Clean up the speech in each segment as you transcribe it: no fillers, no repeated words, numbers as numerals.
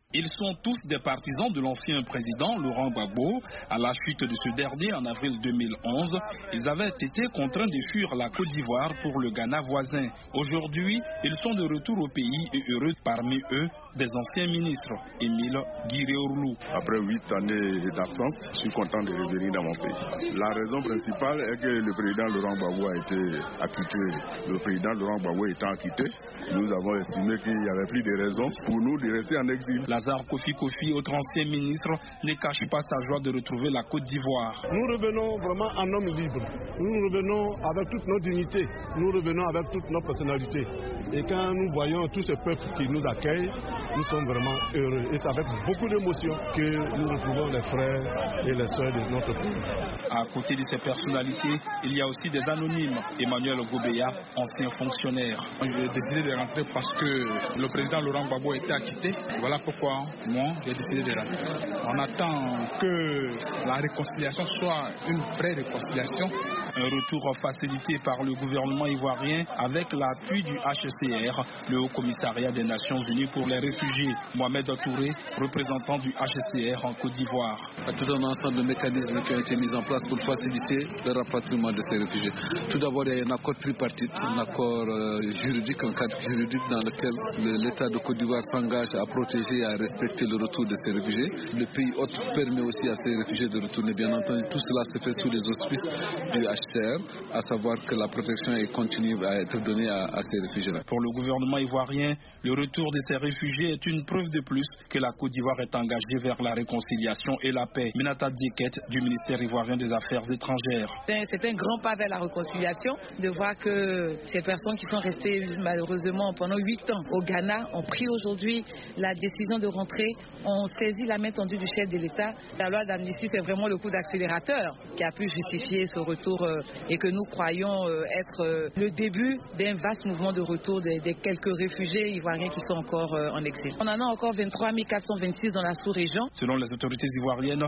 Ils sont tous des partisans de l'ancien président Laurent Gbagbo. À la chute de ce dernier en avril 2011, ils avaient été contraints de fuir la Côte d'Ivoire pour le Ghana voisin. Aujourd'hui, ils sont de retour au pays et heureux. Parmi eux, des anciens ministres. Émile Guiréourlou. Après 8 années d'absence, je suis content de revenir dans mon pays. La raison principale est que le président Laurent Gbagbo a été acquitté. Le président Laurent Gbagbo étant acquitté, nous avons estimé qu'il n'y avait plus de raison pour nous de rester en exil. Lazare Kofi, autre ancien ministre, ne cache pas sa joie de retrouver la Côte d'Ivoire. Nous revenons vraiment en homme libre. Nous revenons avec toute notre dignité. Nous revenons avec toute notre personnalité. Et quand nous voyons tous ces peuples qui nous accueillent, nous sommes vraiment heureux. Et c'est avec beaucoup d'émotion que nous retrouvons les frères et les sœurs de notre pays. À côté de ces personnalités, il y a aussi des anonymes. Emmanuel Gobeya, ancien fonctionnaire. J'ai décidé de rentrer parce que le président Laurent Gbagbo était acquitté. Voilà pourquoi moi j'ai décidé de rentrer. On attend que la réconciliation soit une vraie réconciliation. Un retour facilité par le gouvernement ivoirien avec l'appui du HCR, le Haut Commissariat des Nations Unies pour les réfugiés. Mohamed Touré, représentant du HCR en Côte d'Ivoire. Il y a tout un ensemble de mécanismes qui ont été mis en place pour faciliter le rapatriement de ces réfugiés. Tout d'abord, il y a un accord tripartite, un accord juridique, un cadre juridique dans lequel l'État de Côte d'Ivoire s'engage à protéger et à respecter le retour de ces réfugiés. Le pays hôte permet aussi à ces réfugiés de retourner. Bien entendu, tout cela se fait sous les auspices du HCR, à savoir que la protection continue à être donnée à ces réfugiés-là. Pour le gouvernement ivoirien, le retour de ces réfugiés est une preuve de plus que la Côte d'Ivoire est engagée vers la réconciliation et la paix. Minata Dieket du ministère ivoirien des Affaires étrangères. C'est un grand pas vers la réconciliation de voir que ces personnes qui sont restées malheureusement pendant 8 ans au Ghana ont pris aujourd'hui la décision de rentrer, ont saisi la main tendue du chef de l'État. La loi d'amnistie, c'est vraiment le coup d'accélérateur qui a pu justifier ce retour et que nous croyons être le début d'un vaste mouvement de retour des quelques réfugiés ivoiriens qui sont encore en exil. On en a encore 23 426 dans la sous-région. Selon les autorités ivoiriennes,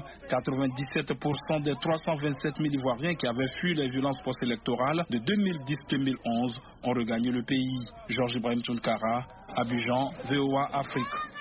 97% des 327 000 Ivoiriens qui avaient fui les violences post-électorales de 2010-2011 ont regagné le pays. Georges Ibrahim Tounkara, Abidjan, VOA Afrique.